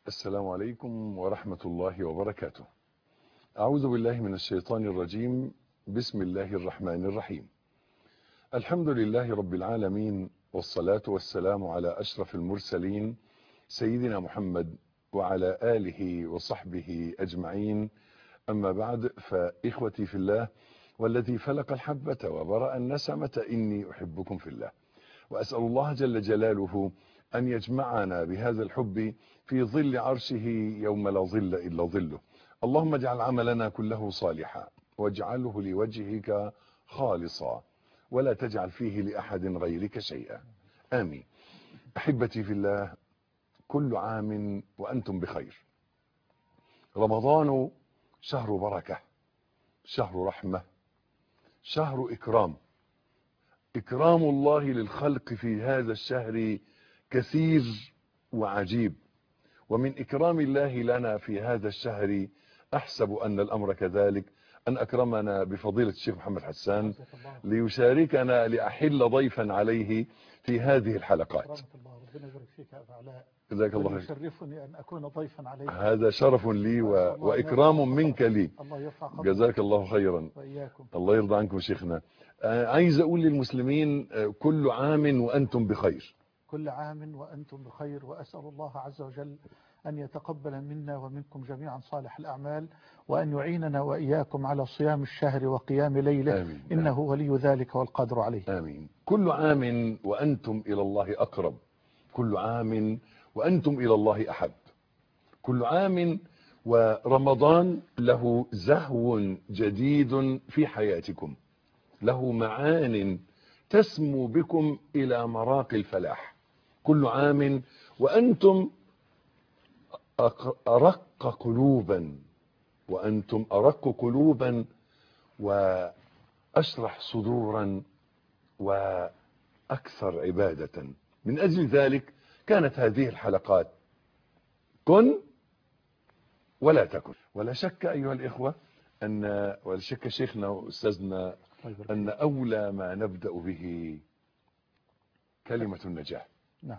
السلام عليكم ورحمة الله وبركاته. أعوذ بالله من الشيطان الرجيم. بسم الله الرحمن الرحيم. الحمد لله رب العالمين، والصلاة والسلام على أشرف المرسلين سيدنا محمد وعلى آله وصحبه أجمعين. أما بعد، فإخوتي في الله والذي فلق الحبة وبرأ النسمة إني أحبكم في الله، وأسأل الله جل جلاله أن يجمعنا بهذا الحب في ظل عرشه يوم لا ظل إلا ظله. اللهم اجعل عملنا كله صالحا واجعله لوجهك خالصا ولا تجعل فيه لأحد غيرك شيئا، آمين. أحبتي في الله، كل عام وأنتم بخير. رمضان شهر بركة، شهر رحمة، شهر إكرام الله للخلق في هذا الشهر كثير وعجيب. ومن إكرام الله لنا في هذا الشهر أحسب أن الأمر كذلك أن أكرمنا بفضيلة الشيخ محمد حسان ليشاركنا لأحل ضيفا عليه في هذه الحلقات. ربنا يبارك فيك يا أبا علاء. جزاك الله خير. يشرفني أن أكون ضيفا عليك. هذا شرف لي وإكرام منك لي. الله يرفع قدرك. جزاك الله خيرا. وإياكم. الله يرضى عنكم شيخنا. عايز أقول للمسلمين كل عام وأنتم بخير. كل عام وأنتم بخير، وأسأل الله عز وجل أن يتقبل منا ومنكم جميعا صالح الأعمال، وأن يعيننا وإياكم على صيام الشهر وقيام ليله. آمين. إنه ولي ذلك والقادر عليه. آمين. كل عام وأنتم إلى الله أقرب، كل عام وأنتم إلى الله أحب، كل عام ورمضان له زهو جديد في حياتكم، له معان تسمو بكم إلى مراقي الفلاح. كل عام وأنتم أرق قلوبا، وأنتم أرق قلوبا وأشرح صدورا وأكثر عبادة. من أجل ذلك كانت هذه الحلقات كن ولا تكن. ولا شك أيها الإخوة ولا شك شيخنا وأستاذنا أن أولى ما نبدأ به كلمة النجاة. نعم.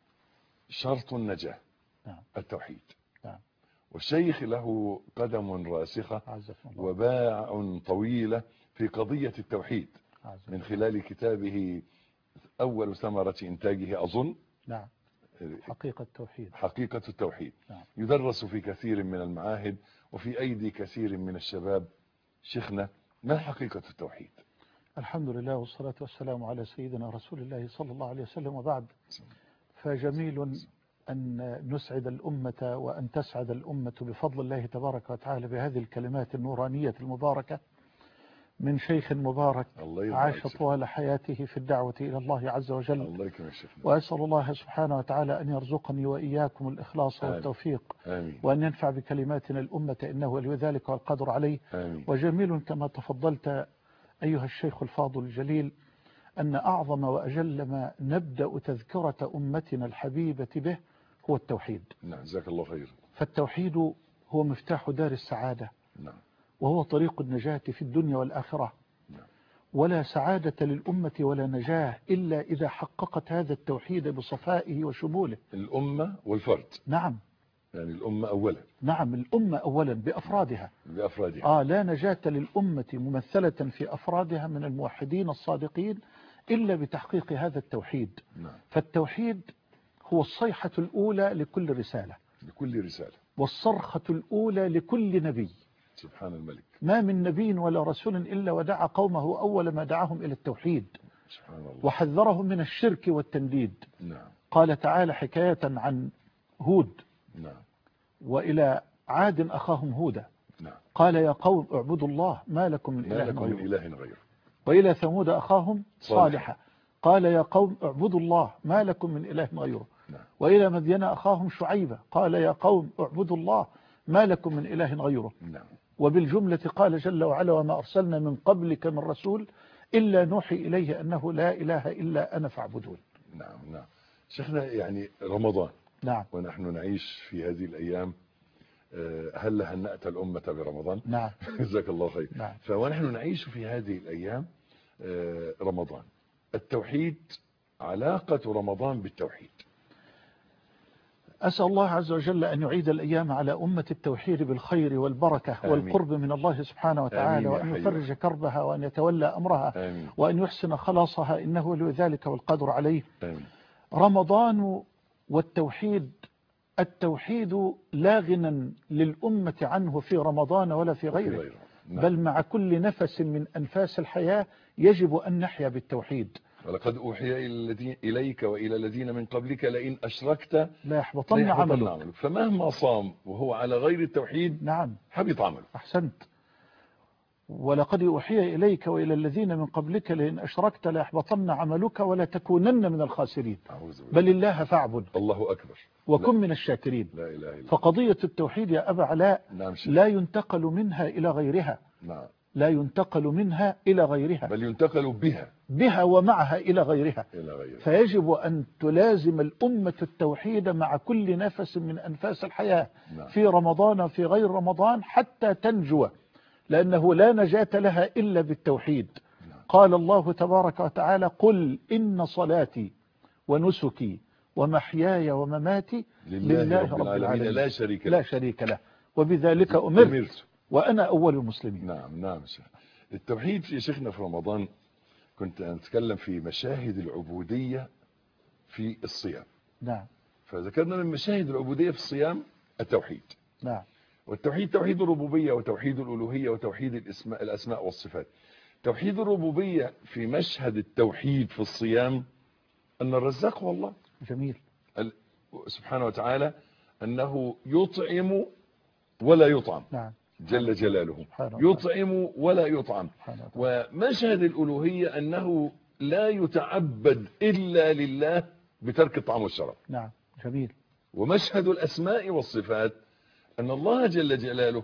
شرط النجاة. نعم. التوحيد. نعم. والشيخ له قدم راسخة وباع طويلة في قضية التوحيد من خلال كتابه أول ثمرة إنتاجه أظن. نعم. حقيقة التوحيد. حقيقة التوحيد. نعم. يدرس في كثير من المعاهد وفي أيدي كثير من الشباب. شيخنا، ما حقيقة التوحيد؟ الحمد لله والصلاة والسلام على سيدنا رسول الله صلى الله عليه وسلم، وبعد، فجميل أن نسعد الأمة وأن تسعد الأمة بفضل الله تبارك وتعالى بهذه الكلمات النورانية المباركة من شيخ مبارك عاش طوال حياته في الدعوة إلى الله عز وجل. الله يكرمك شيخنا. وأسأل الله سبحانه وتعالى أن يرزقني وإياكم الإخلاص والتوفيق. آمين. وأن ينفع بكلماتنا الأمة إنه ولي ذلك والقدر عليه. آمين. وجميل كما تفضلت أيها الشيخ الفاضل الجليل أن أعظم وأجل ما نبدأ تذكرة أمتنا الحبيبة به هو التوحيد. نعم، جزاك الله خير. فالتوحيد هو مفتاح دار السعادة. نعم. وهو طريق النجاة في الدنيا والآخرة. نعم. ولا سعادة للأمة ولا نجاة إلا إذا حققت هذا التوحيد بصفائه وشموله. الأمة والفرد. نعم. يعني الأمة أولا. نعم، الأمة أولا بأفرادها. لا نجاة للأمة ممثلة في أفرادها من الموحدين الصادقين إلا بتحقيق هذا التوحيد. نعم. فالتوحيد هو الصيحة الأولى لكل رسالة. لكل رسالة. والصرخة الأولى لكل نبي. سبحان الملك. ما من نبي ولا رسول إلا ودعا قومه أول ما دعاهم إلى التوحيد. سبحان الله. وحذرهم من الشرك والتنديد. نعم. قال تعالى حكاية عن هود. نعم. وإلى عاد أخاهم هودا. نعم. قال يا قوم اعبدوا الله ما لكم من إله غيره. وإلى ثمود أخاهم صالحا قال يا قوم اعبدوا الله ما لكم من إله غيره. نعم. وإلى مدين أخاهم شعيبا قال يا قوم اعبدوا الله ما لكم من إله غيره. نعم. وبالجملة قال جل وعلا وما أرسلنا من قبلك من رسول إلا نوحي إليه أنه لا إله إلا أنا فاعبدون. نعم. نعم. شيخنا، يعني رمضان. نعم. ونحن نعيش في هذه الأيام. هل هنأت الأمة برمضان؟ نعم. جزاك الله خير. نعم. فونحن نعيش في هذه الأيام رمضان. التوحيد، علاقة رمضان بالتوحيد. أسأل الله عز وجل أن يعيد الأيام على أمة التوحيد بالخير والبركة والقرب من الله سبحانه وتعالى، وأن يفرج كربها وأن يتولى أمرها وأن يحسن خلاصها، إنه ولي ذلك والقدر عليه. رمضان والتوحيد، التوحيد لا غنى للأمة عنه في رمضان ولا في غيره، بل مع كل نفس من أنفاس الحياة يجب أن نحيا بالتوحيد. ولقد أوحي إليك وإلى الذين من قبلك لئن أشركت لا يحبطن عملك. فمهما صام وهو على غير التوحيد نعم حبط عمله. أحسنت. ولقد أوحي إليك وإلى الذين من قبلك لئن أشركت لا يحبطن عملك ولا تكونن من الخاسرين، بل الله فاعبد. الله أكبر. وكن من الشاكرين. لا إله إلا. فقضية التوحيد يا أبا علاء لا ينتقل منها إلى غيرها. نعم. لا ينتقل منها إلى غيرها، بل ينتقل بها ومعها إلى غيرها. غيرها. فيجب أن تلازم الأمة التوحيد مع كل نفس من أنفاس الحياة. نعم. في رمضان في غير رمضان حتى تنجو، لأنه لا نجاة لها إلا بالتوحيد. نعم. قال الله تبارك وتعالى: قل إن صلاتي ونسكي ومحياي ومماتي لله رب العالمين لا شريك له وبذلك أمرت وأنا أول المسلمين. نعم شيخ. التوحيد يا شيخنا في رمضان كنت أتكلم في مشاهد العبودية في الصيام. نعم. فذكرنا من مشاهد العبودية في الصيام التوحيد. نعم. والتوحيد توحيد الربوبية وتوحيد الألوهية وتوحيد الأسماء والصفات. توحيد الربوبية في مشهد التوحيد في الصيام أن الرزاق هو الله. جميل. سبحانه وتعالى أنه يطعم ولا يطعم. نعم. جل جلاله يطعم ولا يطعم. ومشهد الألوهية أنه لا يتعبد إلا لله بترك الطعام والشراب. نعم. جميل. ومشهد الأسماء والصفات أن الله جل جلاله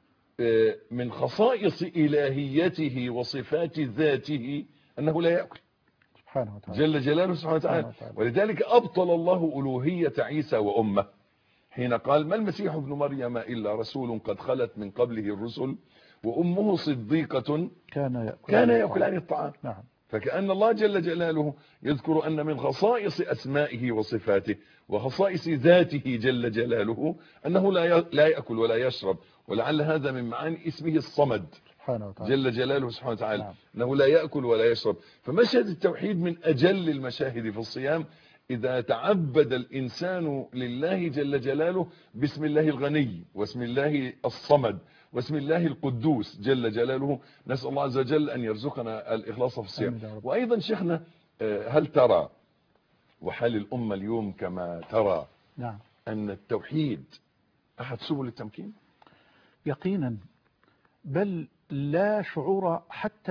من خصائص إلهيته وصفات ذاته أنه لا يأكل سبحانه وتعالى. جل جلاله سبحانه وتعالى. ولذلك أبطل الله ألوهية عيسى وأمه حين قال: ما المسيح ابن مريم إلا رسول قد خلت من قبله الرسل وأمه صديقة كان يأكلان الطعام. نعم. فكأن الله جل جلاله يذكر أن من خصائص أسمائه وصفاته وخصائص ذاته جل جلاله أنه لا يأكل ولا يشرب. ولعل هذا من معاني اسمه الصمد جل جلاله سبحانه وتعالى. نعم. أنه لا يأكل ولا يشرب. فمشهد التوحيد من أجل المشاهد في الصيام إذا تعبد الإنسان لله جل جلاله باسم الله الغني واسم الله الصمد واسم الله القدوس جل جلاله. نسأل الله عز وجل أن يرزقنا الإخلاص في الصيام. وأيضا شيخنا، هل ترى وحال الأمة اليوم كما ترى نعم أن التوحيد أحد سبل التمكين؟ يقينا، بل لا شعور حتى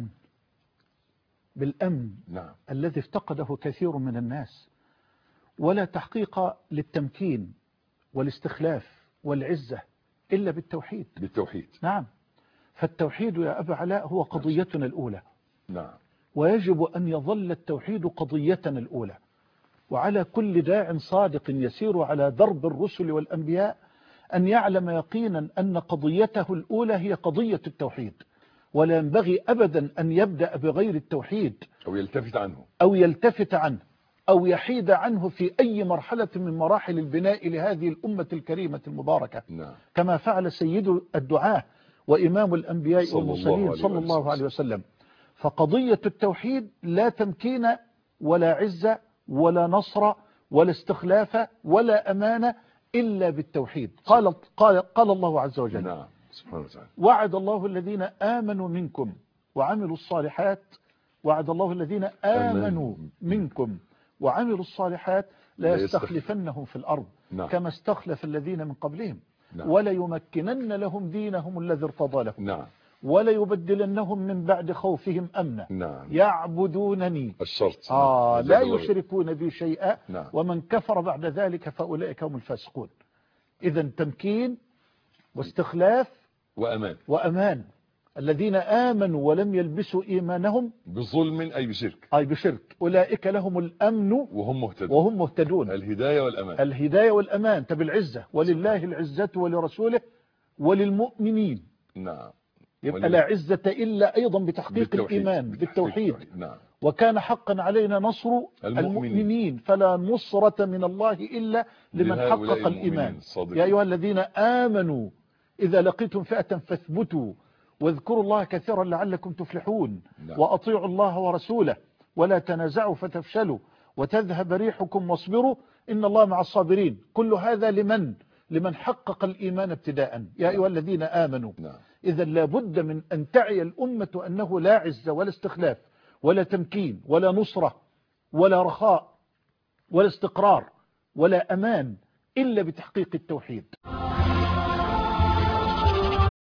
بالأمن نعم. الذي افتقده كثير من الناس، ولا تحقيق للتمكين والاستخلاف والعزة إلا بالتوحيد. نعم. فالتوحيد يا أبا علاء هو قضيتنا الأولى. نعم. ويجب أن يظل التوحيد قضيتنا الأولى، وعلى كل داع صادق يسير على درب الرسل والأنبياء أن يعلم يقينا أن قضيته الأولى هي قضية التوحيد، ولا ينبغي أبدا أن يبدأ بغير التوحيد أو يلتفت عنه أو يحيد عنه في أي مرحلة من مراحل البناء لهذه الأمة الكريمة المباركة. نعم. كما فعل سيد الدعاة وإمام الأنبياء والمرسلين صلى الله عليه وسلم. فقضية التوحيد لا تمكين ولا عزة ولا نصر ولا استخلاف ولا أمانة إلا بالتوحيد. قال الله عز وجل: نعم. سبحانه وتعالى: وعد الله الذين آمنوا منكم وعملوا الصالحات، وعد الله الذين آمنوا منكم وعملوا الصالحات لا يستخلفنهم في الأرض. نعم. كما استخلف الذين من قبلهم. نعم. ولا يمكنن لهم دينهم الذي ارتضى لهم. نعم. ولا يبدلنهم من بعد خوفهم أمنا. نعم. يعبدونني الشرط. لا يشركون بي شيئا. نعم. ومن كفر بعد ذلك فأولئك هم الفاسقون. إذا تمكين واستخلاف وأمان. الذين آمنوا ولم يلبسوا إيمانهم بظلم أي بشرك أولئك لهم الأمن وهم مهتدون. الهداية والأمان. بالعزة، ولله العزة ولرسوله وللمؤمنين. نعم. يبقى لا عزة إلا أيضا بتحقيق الإيمان بالتوحيد. نعم. وكان حقا علينا نصر المؤمنين فلا نصرة من الله إلا لمن حقق الإيمان. يا أيها الذين آمنوا إذا لقيتم فئة فاثبتوا واذكروا الله كثيرا لعلكم تفلحون. وأطيعوا الله ورسوله ولا تنازعوا فتفشلوا وتذهب ريحكم واصبروا إن الله مع الصابرين. كل هذا لمن حقق الإيمان ابتداء. يا أيها الذين آمنوا. إذا لابد من أن تعي الأمة أنه لا عزة ولا استخلاف ولا تمكين ولا نصرة ولا رخاء ولا استقرار ولا أمان إلا بتحقيق التوحيد.